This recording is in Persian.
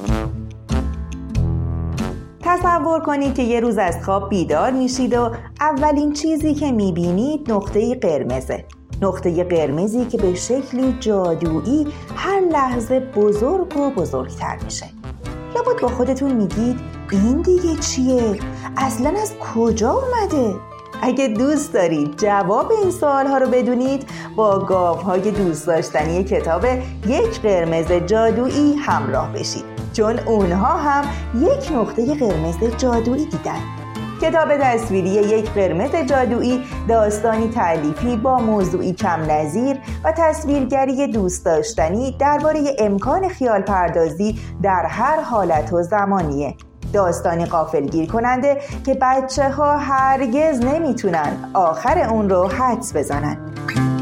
تصور کنید که یه روز از خواب بیدار میشید و اولین چیزی که میبینید نقطه قرمزه. نقطه قرمزی که به شکلی جادویی هر لحظه بزرگ و بزرگتر میشه. لابد با خودتون میگید این دیگه چیه؟ اصلاً از کجا اومده؟ اگه دوست دارید جواب این سوالها رو بدونید با گاوهای دوست داشتنی کتاب یک قرمز جادویی همراه بشید، چون اونها هم یک نقطه قرمز جادویی دیدن. کتاب تصویری یک قرمز جادویی داستانی تألیفی با موضوعی کم نظیر و تصویرگری دوست داشتنی درباره امکان خیال پردازی در هر حالت و زمانیه. داستانی غافلگیر کننده که بچه‌ها هرگز نمیتونن آخر اون رو حدس بزنن.